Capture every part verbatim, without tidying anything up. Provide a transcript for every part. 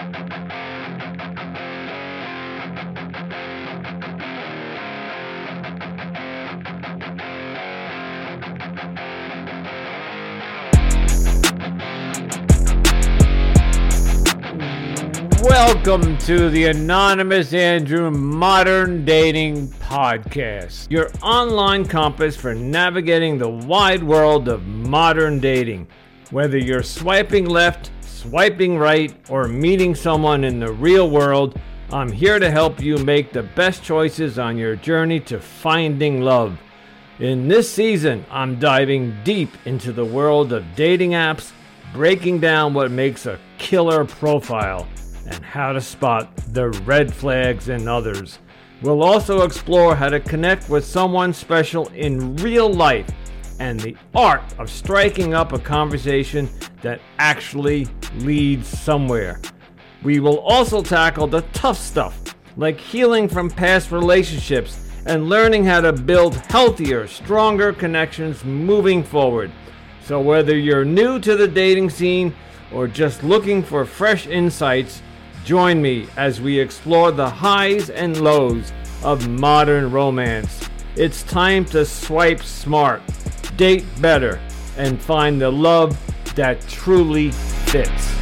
Welcome to the Anonymous Andrew Modern Dating Podcast, your online compass for navigating the wide world of modern dating. Whether you're swiping left, swiping right, or meeting someone in the real world, I'm here to help you make the best choices on your journey to finding love. In this season, I'm diving deep into the world of dating apps, breaking down what makes a killer profile, and how to spot the red flags in others. We'll also explore how to connect with someone special in real life and the art of striking up a conversation that actually leads somewhere. We will also tackle the tough stuff, like healing from past relationships and learning how to build healthier, stronger connections moving forward. So whether you're new to the dating scene or just looking for fresh insights, join me as we explore the highs and lows of modern romance. It's time to swipe smart, date better, and find the love that truly fits.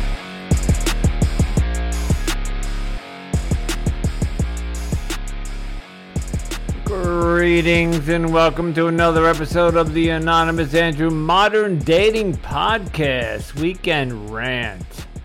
Greetings and welcome to another episode of the Anonymous Andrew Modern Dating Podcast Weekend Rant.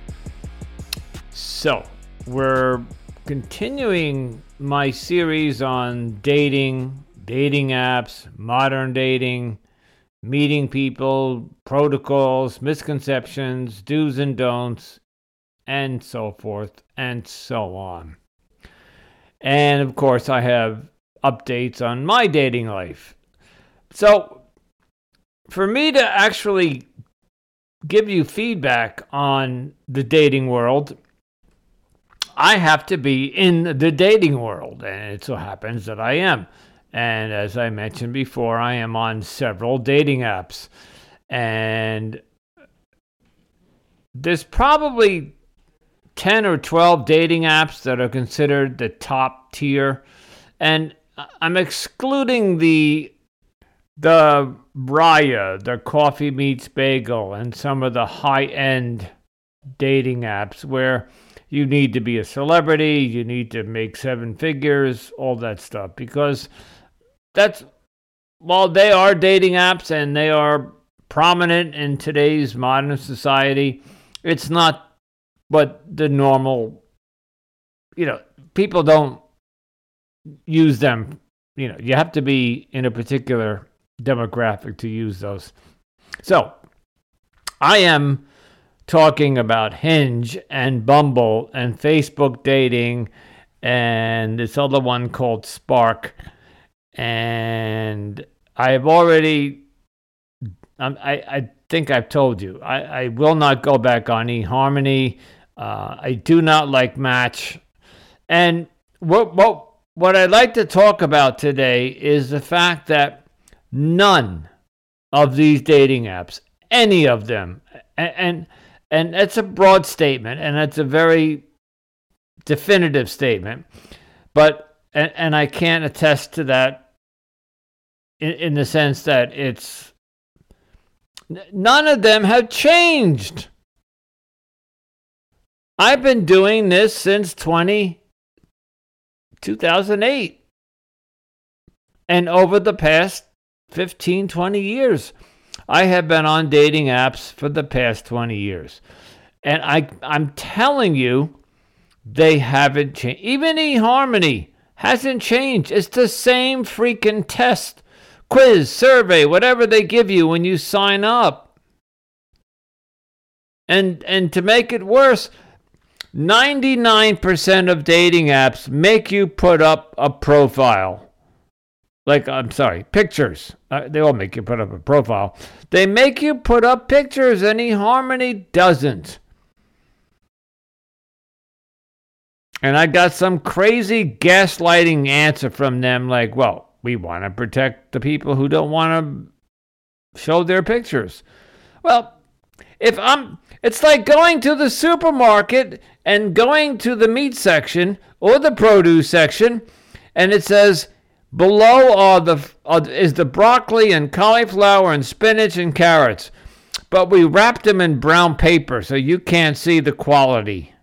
So, we're continuing my series on dating, dating apps, modern dating, meeting people, protocols, misconceptions, do's and don'ts, and so forth and so on. And of course, I have updates on my dating life. So, for me to actually give you feedback on the dating world, I have to be in the dating world, and it so happens that I am. And as I mentioned before, I am on several dating apps. And there's probably ten or twelve dating apps that are considered the top tier. And I'm excluding the the Raya, the Coffee Meets Bagel, and some of the high-end dating apps where you need to be a celebrity, you need to make seven figures, all that stuff. Because that's, while they are dating apps and they are prominent in today's modern society, it's not what the normal, you know, people don't use them. You know, you have to be in a particular demographic to use those. So, I am talking about Hinge and Bumble and Facebook dating and this other one called Spark. And I've already, um, I, I think I've told you, I, I will not go back on eHarmony. Uh, I do not like Match. And what, what, what I'd like to talk about today is the fact that none of these dating apps, any of them, and, and And that's a broad statement, and that's a very definitive statement. But, and, and I can't attest to that in, in the sense that it's, none of them have changed. I've been doing this since twenty, two thousand eight. And over the past fifteen, twenty years. I have been on dating apps for the past twenty years. And I, I'm telling you, they haven't changed. Even eHarmony hasn't changed. It's the same freaking test, quiz, survey, whatever they give you when you sign up. And, and to make it worse, ninety-nine percent of dating apps make you put up a profile. Like, I'm sorry, pictures. Uh, they all make you put up a profile. They make you put up pictures, and eHarmony doesn't. And I got some crazy gaslighting answer from them like, well, we want to protect the people who don't want to show their pictures. Well, if I'm, it's like going to the supermarket and going to the meat section or the produce section, and it says below are the are, is the broccoli and cauliflower and spinach and carrots, but we wrapped them in brown paper so you can't see the quality.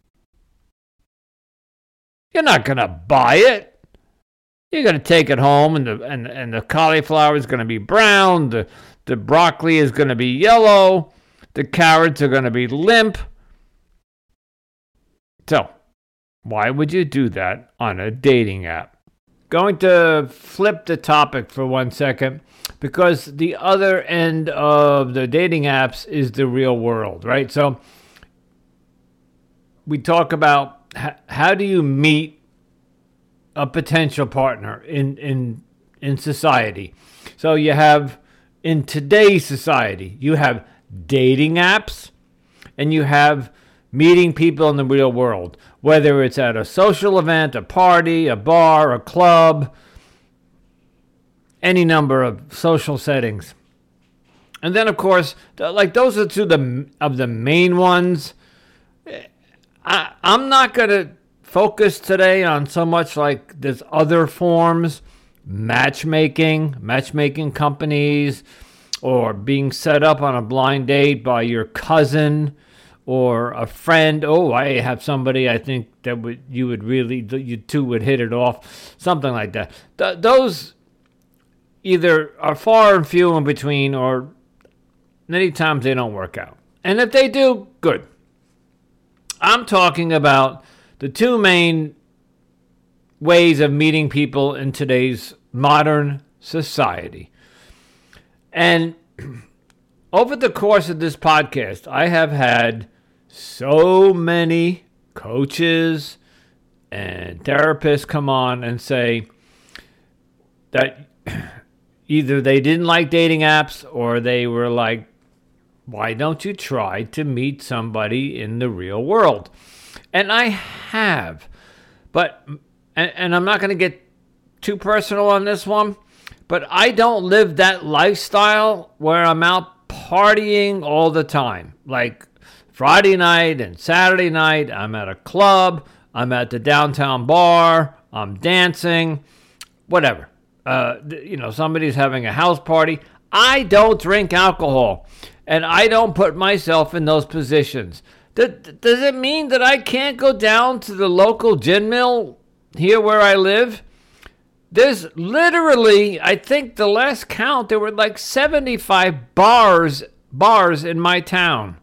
You're not gonna buy it. You're gonna take it home, and the and, and the cauliflower is gonna be brown. The the broccoli is gonna be yellow. The carrots are gonna be limp. So, why would you do that on a dating app? Going to flip the topic for one second, because the other end of the dating apps is the real world, right? So, we talk about h- how do you meet a potential partner in, in, in society. So, you have, in today's society, you have dating apps and you have meeting people in the real world, whether it's at a social event, a party, a bar, a club, any number of social settings. And then, of course, like those are two of the, of the main ones. I, I'm not going to focus today on so much like there's other forms, matchmaking, matchmaking companies, or being set up on a blind date by your cousin or a friend. Oh, I have somebody I think that would you would really, you two would hit it off, something like that. Th- those either are far and few in between, or many times they don't work out. And if they do, good. I'm talking about the two main ways of meeting people in today's modern society. And over the course of this podcast, I have had so many coaches and therapists come on and say that either they didn't like dating apps, or they were like, why don't you try to meet somebody in the real world? And I have, but, and, and I'm not going to get too personal on this one, but I don't live that lifestyle where I'm out partying all the time. Like Friday night and Saturday night, I'm at a club, I'm at the downtown bar, I'm dancing, whatever. Uh, you know, somebody's having a house party. I don't drink alcohol, and I don't put myself in those positions. Does, does it mean that I can't go down to the local gin mill here where I live? There's literally, I think the last count, there were like seventy-five bars bars in my town.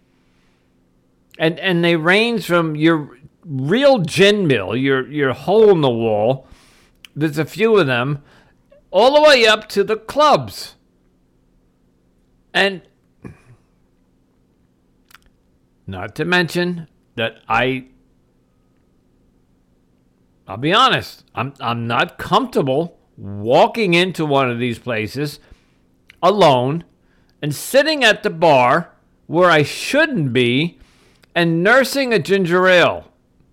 And and they range from your real gin mill, your your hole in the wall, there's a few of them, all the way up to the clubs. And not to mention that I I'll be honest, I'm I'm not comfortable walking into one of these places alone and sitting at the bar where I shouldn't be and nursing a ginger ale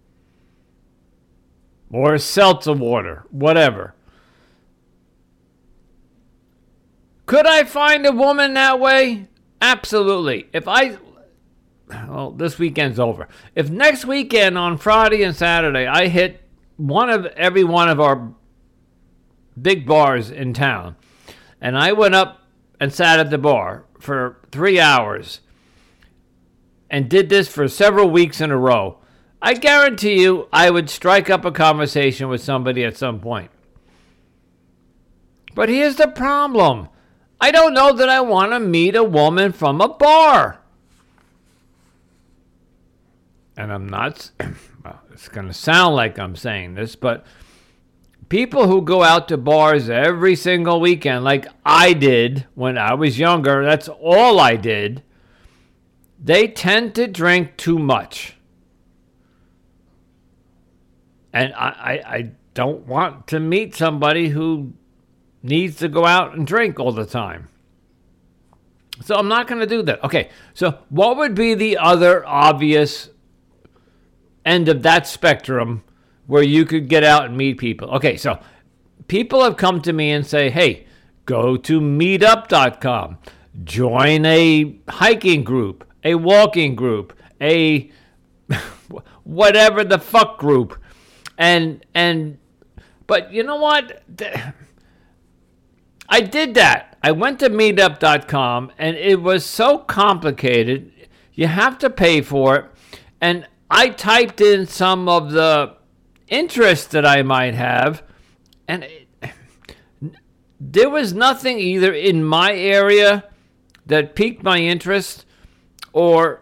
or a seltzer water, whatever. Could I find a woman that way? Absolutely. If I, well, this weekend's over. If next weekend on Friday and Saturday I hit one of every one of our big bars in town, and I went up and sat at the bar for three hours and did this for several weeks in a row, I guarantee you I would strike up a conversation with somebody at some point. But here's the problem. I don't know that I want to meet a woman from a bar. And I'm not, well, it's going to sound like I'm saying this, but people who go out to bars every single weekend, like I did when I was younger, that's all I did, they tend to drink too much. And I, I, I don't want to meet somebody who needs to go out and drink all the time. So I'm not going to do that. Okay, so what would be the other obvious end of that spectrum where you could get out and meet people? Okay, so people have come to me and say, hey, go to meetup dot com. join a hiking group, a walking group, a whatever the fuck group. And, and, but you know what? I did that. I went to meetup dot com and it was so complicated. You have to pay for it. And I typed in some of the interests that I might have, and it, there was nothing either in my area that piqued my interest, or,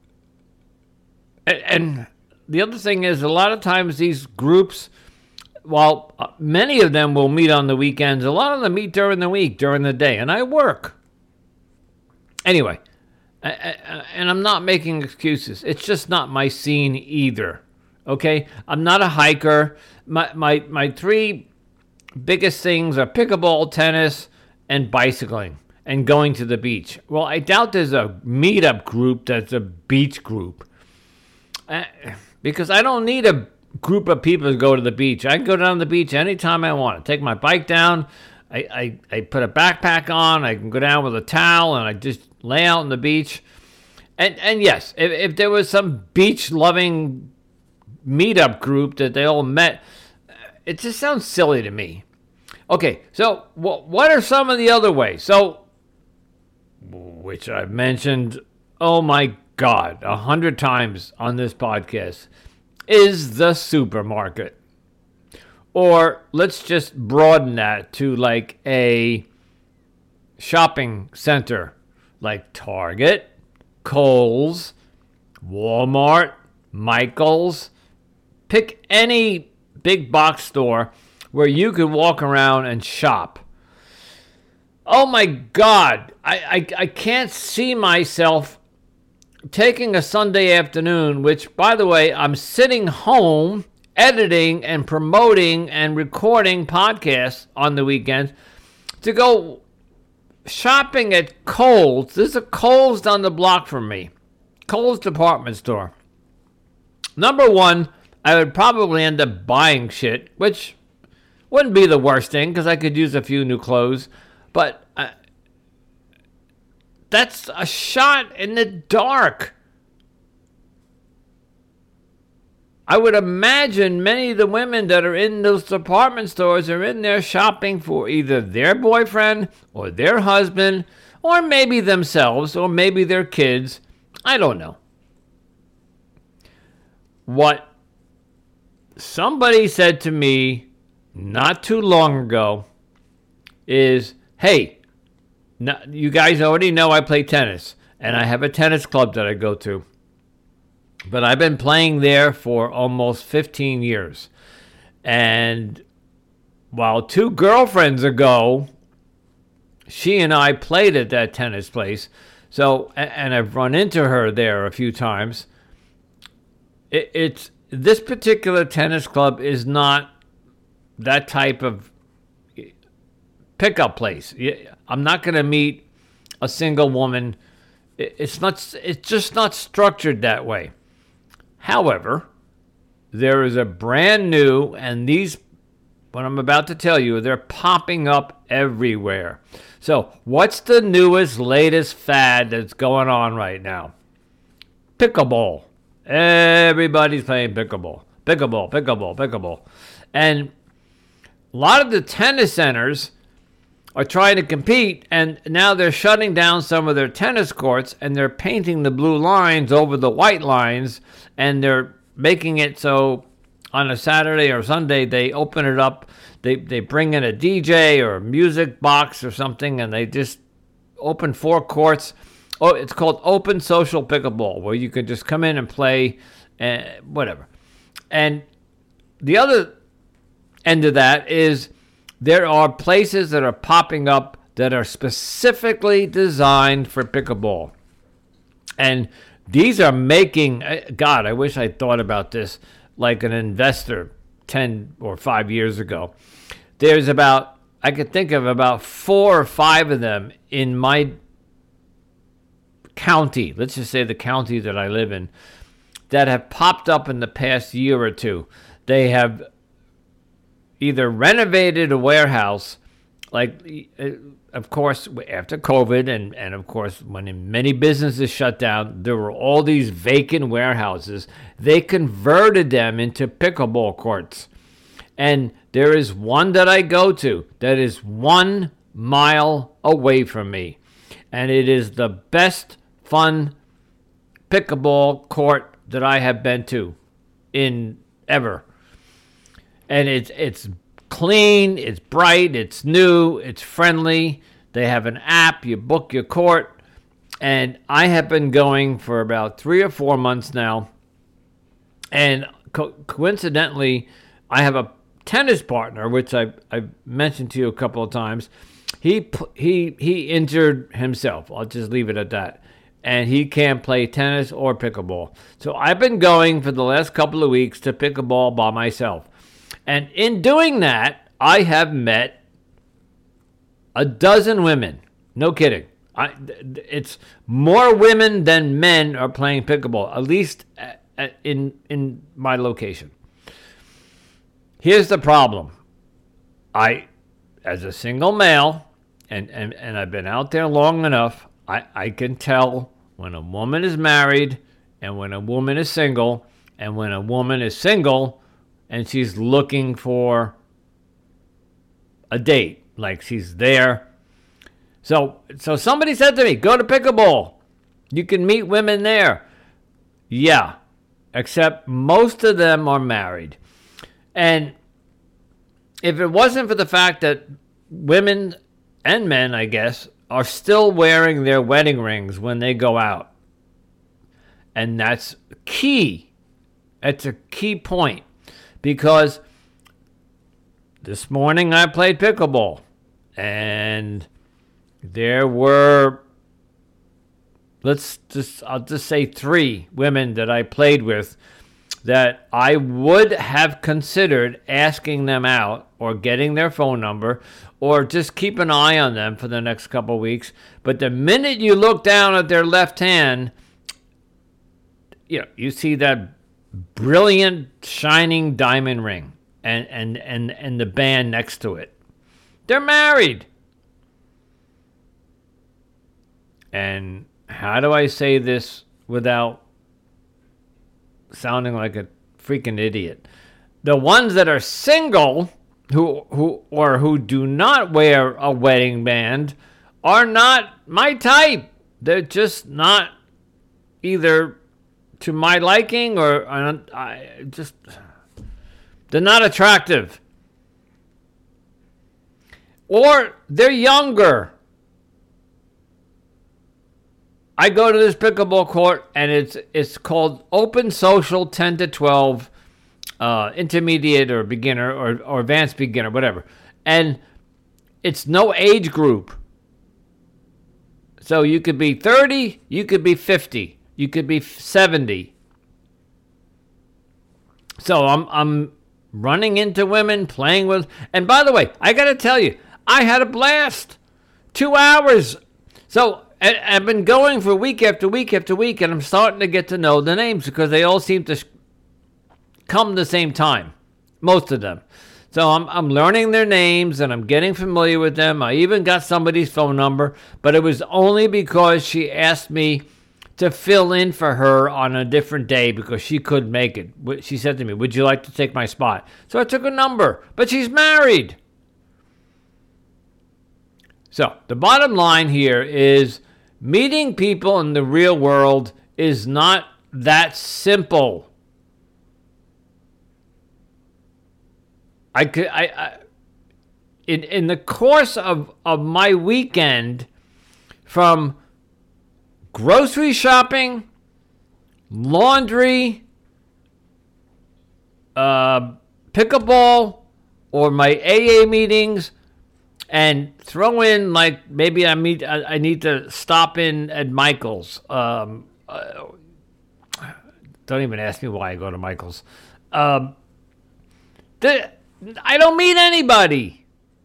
and, and the other thing is, a lot of times these groups, while many of them will meet on the weekends, a lot of them meet during the week, during the day, and I work. Anyway, I, I, and I'm not making excuses. It's just not my scene either, okay? I'm not a hiker. My, my, my three biggest things are pickleball, tennis, and bicycling, and going to the beach. Well, I doubt there's a meetup group that's a beach group, uh, because I don't need a group of people to go to the beach. I can go down to the beach anytime I want. Take my bike down. I, I, I put a backpack on. I can go down with a towel and I just lay out on the beach. And and yes, if, if there was some beach-loving meetup group that they all met, it just sounds silly to me. Okay, so wh- what are some of the other ways? So, which I've mentioned, oh my God, a hundred times on this podcast, is the supermarket. Or let's just broaden that to like a shopping center like Target, Kohl's, Walmart, Michael's. Pick any big box store where you could walk around and shop. Oh my God, I, I, I can't see myself taking a Sunday afternoon, which, by the way, I'm sitting home editing and promoting and recording podcasts on the weekends, to go shopping at Kohl's. There's a Kohl's down the block from me. Kohl's department store. Number one, I would probably end up buying shit, which wouldn't be the worst thing because I could use a few new clothes. But uh, that's a shot in the dark. I would imagine many of the women that are in those department stores are in there shopping for either their boyfriend or their husband, or maybe themselves, or maybe their kids. I don't know. What somebody said to me not too long ago is, hey, now, you guys already know I play tennis, and I have a tennis club that I go to. But I've been playing there for almost fifteen years. And while two girlfriends ago, she and I played at that tennis place. So, and I've run into her there a few times. It, it's this particular tennis club is not that type of pickup place. I'm not going to meet a single woman. It's not. It's just not structured that way. However, there is a brand new, and these, what I'm about to tell you, they're popping up everywhere. So, what's the newest, latest fad that's going on right now? Pickleball. Everybody's playing pickleball. Pickleball, pickleball, pickleball. And a lot of the tennis centers are trying to compete, and now they're shutting down some of their tennis courts, and they're painting the blue lines over the white lines, and they're making it so on a Saturday or Sunday they open it up, they they bring in a D J or a music box or something, and they just open four courts. Oh, it's called Open Social Pickleball, where you can just come in and play, uh, whatever. And the other end of that is there are places that are popping up that are specifically designed for pickleball. And these are making, God, I wish I thought about this like an investor ten or five years ago. There's about, I could think of about four or five of them in my county, let's just say the county that I live in, that have popped up in the past year or two. They have either renovated a warehouse like, uh, of course, after COVID, and, and of course, when many businesses shut down, there were all these vacant warehouses. They converted them into pickleball courts. And there is one that I go to that is one mile away from me. And it is the best fun pickleball court that I have been to in ever. And it's it's clean, it's bright, it's new, it's friendly. They have an app, you book your court. And I have been going for about three or four months now. And co- coincidentally, I have a tennis partner, which I I've mentioned to you a couple of times. He he he injured himself. I'll just leave it at that. And he can't play tennis or pickleball. So I've been going for the last couple of weeks to pickleball by myself. And in doing that, I have met a dozen women. No kidding. I, it's more women than men are playing pickleball, at least in in my location. Here's the problem. I, as a single male, and, and, and I've been out there long enough, I, I can tell when a woman is married and when a woman is single, and when a woman is single and she's looking for a date, like she's there. So, so somebody said to me, go to pickleball. You can meet women there. Yeah, except most of them are married. And if it wasn't for the fact that women and men, I guess, are still wearing their wedding rings when they go out. And that's key. That's a key point. Because this morning I played pickleball. And there were, let's just, I'll just say three women that I played with that I would have considered asking them out or getting their phone number or just keep an eye on them for the next couple of weeks. But the minute you look down at their left hand, you know, you see that brilliant shining diamond ring and, and, and, and the band next to it. They're married. And how do I say this without sounding like a freaking idiot? The ones that are single who who or who do not wear a wedding band are not my type. They're just not either to my liking or I just they're not attractive. Or they're younger. I go to this pickleball court, and it's it's called Open Social ten to twelve, uh, intermediate or beginner or, or advanced beginner, whatever. And it's no age group. So you could be thirty, you could be fifty, you could be seventy. So I'm I'm running into women, playing with, and by the way, I got to tell you, I had a blast. Two hours. So I've been going for week after week after week, and I'm starting to get to know the names because they all seem to come the same time, most of them. So I'm I'm learning their names, and I'm getting familiar with them. I even got somebody's phone number, but it was only because she asked me to fill in for her on a different day because she couldn't make it. She said to me, would you like to take my spot? So I took a number, but she's married. So the bottom line here is meeting people in the real world is not that simple. I could, I, I in in the course of, of my weekend, from grocery shopping, laundry, uh, pickleball, or my A A meetings, and throw in, like, maybe I meet, I, I need to stop in at Michael's. Um, uh, don't even ask me why I go to Michael's. Um, the, I don't meet anybody.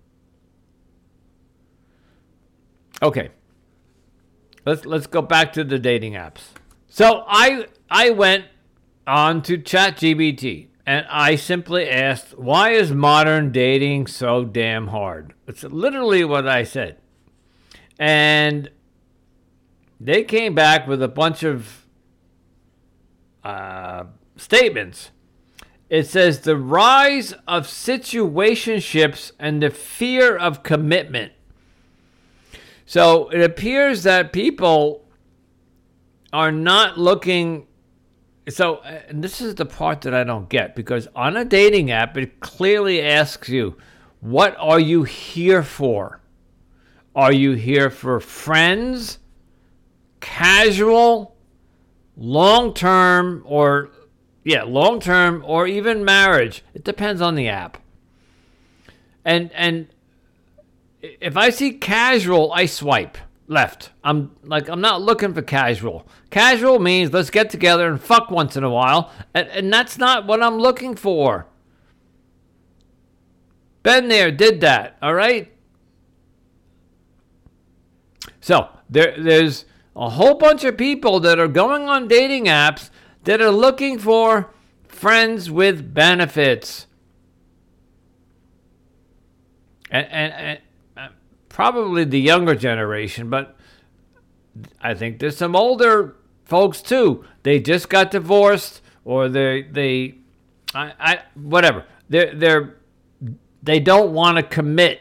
Okay. Let's let's go back to the dating apps. So I I went on to ChatGPT And I simply asked, why is modern dating so damn hard? It's literally what I said. And they came back with a bunch of uh, statements. It says the rise of situationships and the fear of commitment. So it appears that people are not looking. So, and this is the part that I don't get, because on a dating app, it clearly asks you, what are you here for? Are you here for friends, casual, long-term, or, yeah, long-term, or even marriage? It depends on the app. And, and if I see casual, I swipe left. I'm like, I'm not looking for casual. Casual means let's get together and fuck once in a while. And, and that's not what I'm looking for. Been there, did that. All right. So there, there's a whole bunch of people that are going on dating apps that are looking for friends with benefits. And, and, and probably the younger generation, but I think there's some older folks too. They just got divorced, or they they I, I whatever. They're they're they don't want to commit.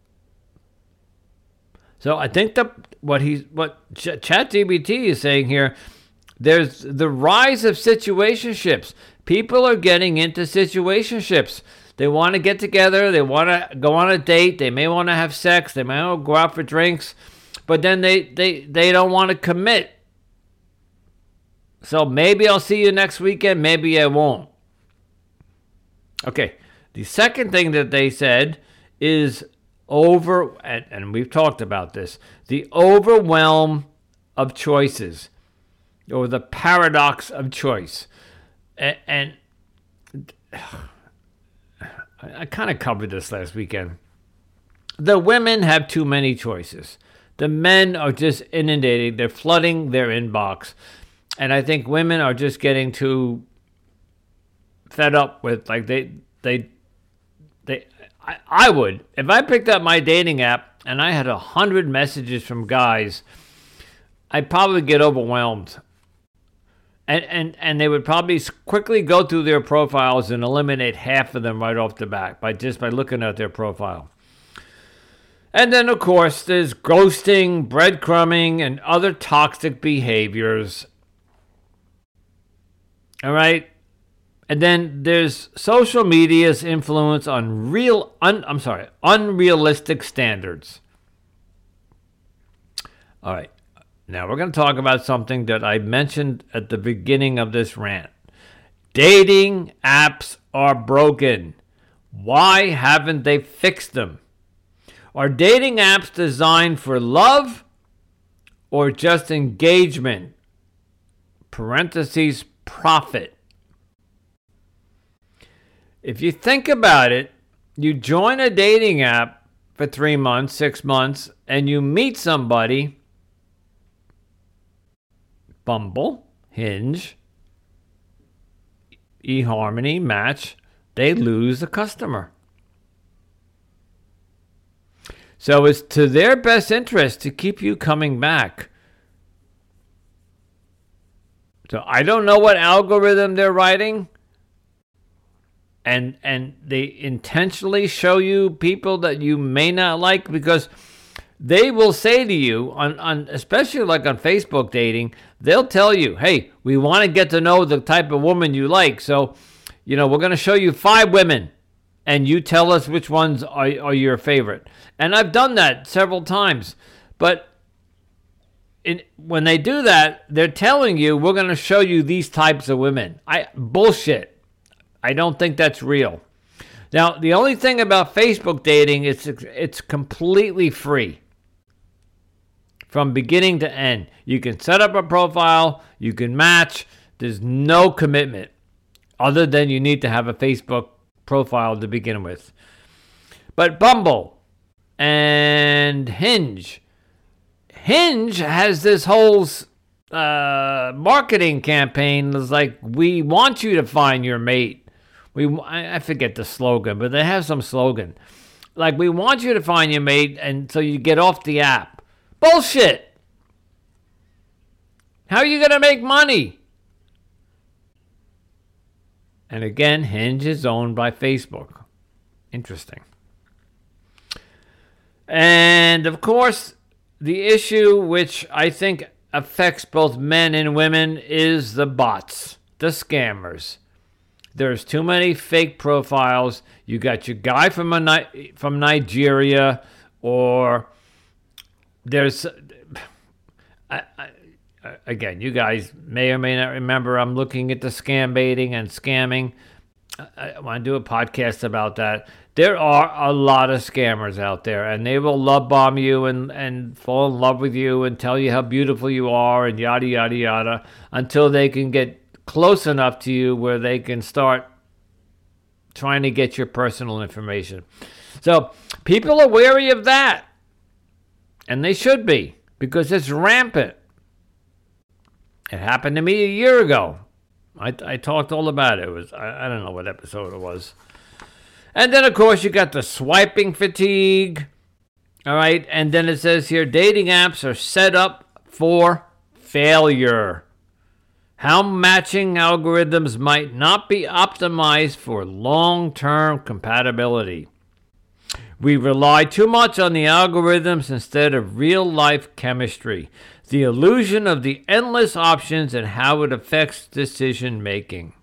So I think that what he's what Ch- ChatGPT is saying here, there's the rise of situationships. People are getting into situationships. They want to get together. They want to go on a date. They may want to have sex. They may want to go out for drinks. But then they, they, they don't want to commit. So maybe I'll see you next weekend. Maybe I won't. Okay. The second thing that they said is over, and, and we've talked about this, the overwhelm of choices, or the paradox of choice. And, and I kind of covered this last weekend. The women have too many choices. The men are just inundating. They're flooding their inbox. And I think women are just getting too fed up with, like, they, they, they, I, I would, if I picked up my dating app and I had a hundred messages from guys, I'd probably get overwhelmed. And, and and they would probably quickly go through their profiles and eliminate half of them right off the bat by just by looking at their profile. And then, of course, there's ghosting, breadcrumbing, and other toxic behaviors. All right? And then there's social media's influence on real, un, I'm sorry, unrealistic standards. All right. Now we're going to talk about something that I mentioned at the beginning of this rant. Dating apps are broken. Why haven't they fixed them? Are dating apps designed for love or just engagement? Parentheses, profit. If you think about it, you join a dating app for three months, six months, and you meet somebody. Bumble, Hinge, eHarmony, Match, they lose a customer. So it's to their best interest to keep you coming back. So I don't know what algorithm they're writing, and and they intentionally show you people that you may not like, because they will say to you, on, on especially like on Facebook dating, they'll tell you, hey, we want to get to know the type of woman you like. So, you know, we're going to show you five women, and you tell us which ones are, are your favorite. And I've done that several times. But in, when they do that, they're telling you, we're going to show you these types of women. I bullshit. I don't think that's real. Now, the only thing about Facebook dating is it's, it's completely free. From beginning to end. You can set up a profile, you can match, there's no commitment other than you need to have a Facebook profile to begin with. But Bumble and Hinge, Hinge has this whole uh, marketing campaign that's like, we want you to find your mate. We I forget the slogan, but they have some slogan. Like, we want you to find your mate and so you get off the app. Bullshit. How are you going to make money? And again, Hinge is owned by Facebook. Interesting. And of course, the issue which I think affects both men and women is the bots, the scammers. There's too many fake profiles. You got your guy from a, from Nigeria, or there's, I, I, again, you guys may or may not remember, I'm looking at the scam baiting and scamming. I, I want to do a podcast about that. There are a lot of scammers out there, and they will love bomb you and, and fall in love with you and tell you how beautiful you are and yada, yada, yada, until they can get close enough to you where they can start trying to get your personal information. So people are wary of that, and they should be, because it's rampant. It happened to me a year ago. I, I talked all about it. It was I, I don't know what episode it was. And then, of course, you got the swiping fatigue. All right. And then it says here, dating apps are set up for failure. How matching algorithms might not be optimized for long-term compatibility. We rely too much on the algorithms instead of real-life chemistry. The illusion of the endless options and how it affects decision-making.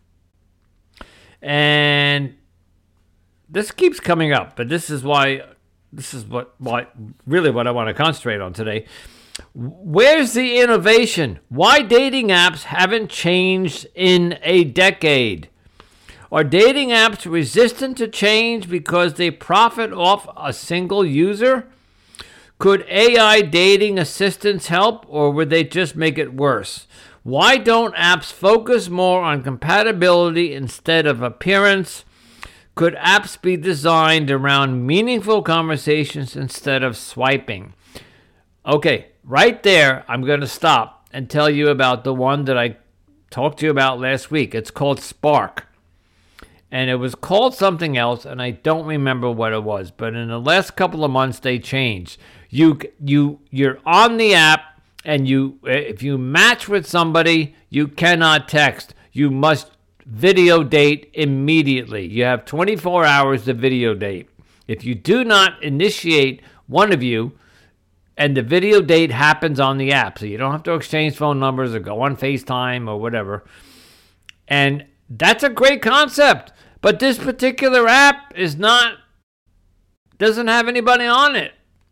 And this keeps coming up, but this is why, this is what, why, really what I want to concentrate on today. Where's the innovation? Why dating apps haven't changed in a decade? Are dating apps resistant to change because they profit off a single user? Could A I dating assistants help, or would they just make it worse? Why don't apps focus more on compatibility instead of appearance? Could apps be designed around meaningful conversations instead of swiping? Okay, right there, I'm going to stop and tell you about the one that I talked to you about last week. It's called Spark. And it was called something else, and I don't remember what it was. But in the last couple of months, they changed. You, you, you're on the app, and you, if you match with somebody, you cannot text. You must video date immediately. You have twenty-four hours to video date. If you do not initiate one of you, and the video date happens on the app, so you don't have to exchange phone numbers or go on FaceTime or whatever. And that's a great concept. But this particular app is not, doesn't have anybody on it.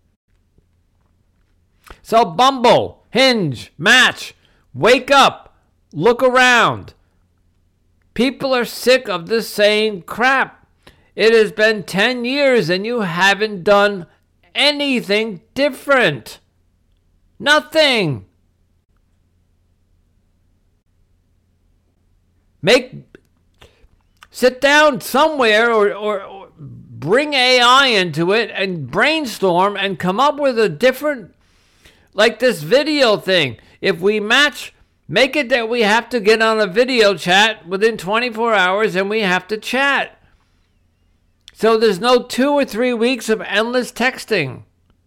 So Bumble, Hinge, Match, wake up, look around. People are sick of the same crap. It has been ten years and you haven't done anything different. Nothing. Make, sit down somewhere or, or, or bring A I into it and brainstorm and come up with a different, like this video thing. If we match, make it that we have to get on a video chat within twenty-four hours and we have to chat. So there's no two or three weeks of endless texting.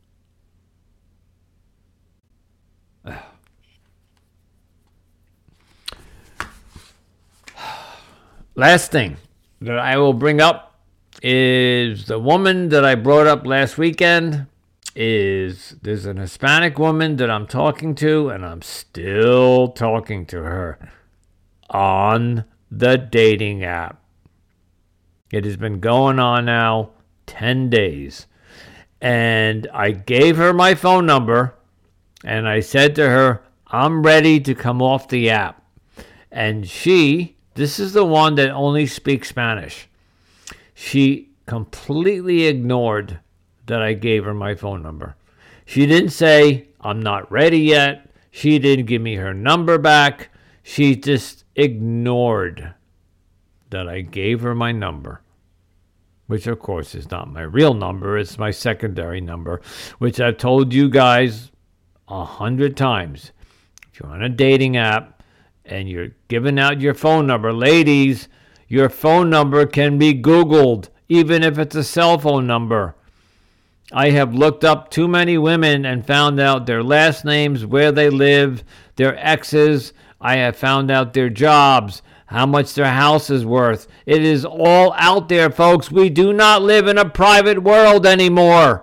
Last thing that I will bring up is the woman that I brought up last weekend. Is there's an Hispanic woman that I'm talking to, and I'm still talking to her on the dating app. It has been going on now ten days. And I gave her my phone number, and I said to her, I'm ready to come off the app. And she, this is the one that only speaks Spanish. She completely ignored that I gave her my phone number. She didn't say, I'm not ready yet. She didn't give me her number back. She just ignored that I gave her my number, which of course is not my real number. It's my secondary number, which I've told you guys a hundred times. If you're on a dating app and you're giving out your phone number, ladies, Your phone number can be Googled, even if it's a cell phone number. I have looked up too many women and found out their last names, where they live, their exes. I have found out their jobs, how much their house is worth. It is all out there, folks. We do not live in a private world anymore.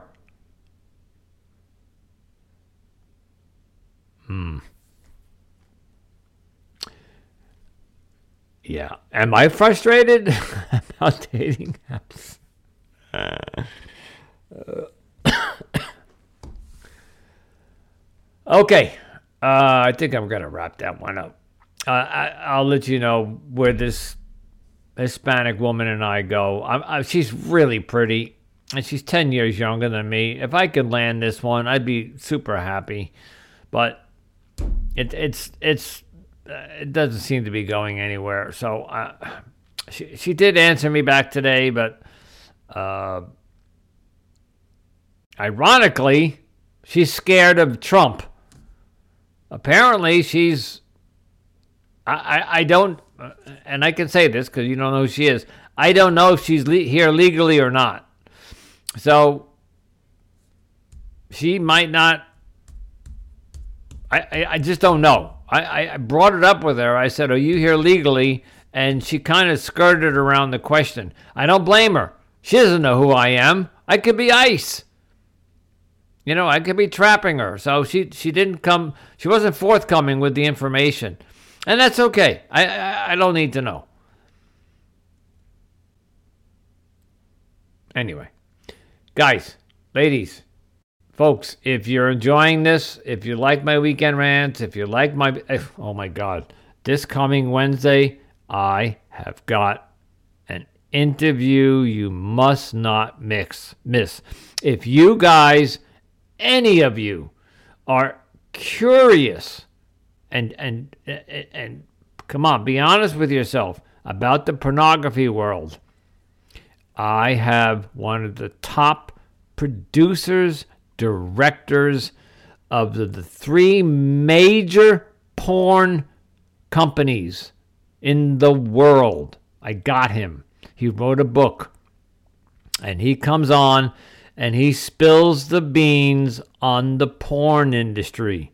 Hmm. Yeah. Am I frustrated about dating apps? Uh, okay. Uh, I think I'm going to wrap that one up. Uh, I, I'll let you know where this Hispanic woman and I go. I, I, she's really pretty, and she's ten years younger than me. If I could land this one, I'd be super happy. But it, it's it's uh, it doesn't seem to be going anywhere. So uh, she she did answer me back today, but uh, ironically, she's scared of Trump. Apparently, she's. I, I, I don't, and I can say this because you don't know who she is. I don't know if she's le- here legally or not. So she might not. I, I, I just don't know. I, I brought it up with her. I said, "Are you here legally?" And she kind of skirted around the question. I don't blame her. She doesn't know who I am. I could be ICE. You know, I could be trapping her. So she she didn't come. She wasn't forthcoming with the information. And that's okay. I, I I don't need to know. Anyway, guys, ladies, folks, if you're enjoying this, if you like my weekend rants, if you like my... Oh, my God. This coming Wednesday, I have got an interview you must not mix, miss. If you guys, any of you, are curious... And, and and and come on, be honest with yourself about the pornography world. I have one of the top producers, directors of the, the three major porn companies in the world. I got him. He wrote a book. And he comes on and he spills the beans on the porn industry.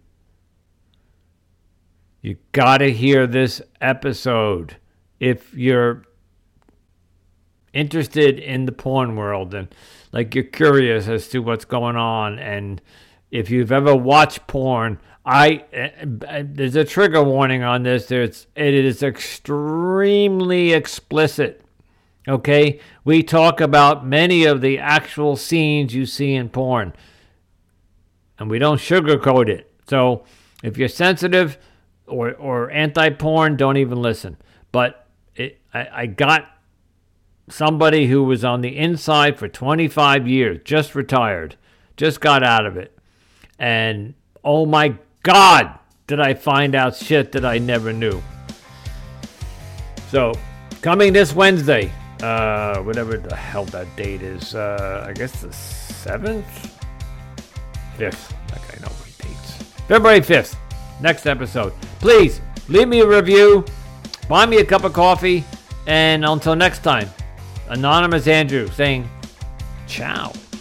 You gotta hear this episode if you're interested in the porn world and like you're curious as to what's going on. And if you've ever watched porn, I uh, there's a trigger warning on this. There's it is extremely explicit. Okay, we talk about many of the actual scenes you see in porn, and we don't sugarcoat it. So if you're sensitive. Or, or anti-porn, don't even listen. But it, I, I got somebody who was on the inside for twenty-five years, just retired, just got out of it. And, oh my God, did I find out shit that I never knew. So, coming this Wednesday, uh, whatever the hell that date is, uh, I guess the seventh? fifth, like I know what dates. February fifth. Next episode. Please leave me a review, buy me a cup of coffee, and until next time, Anonymous Andrew saying ciao.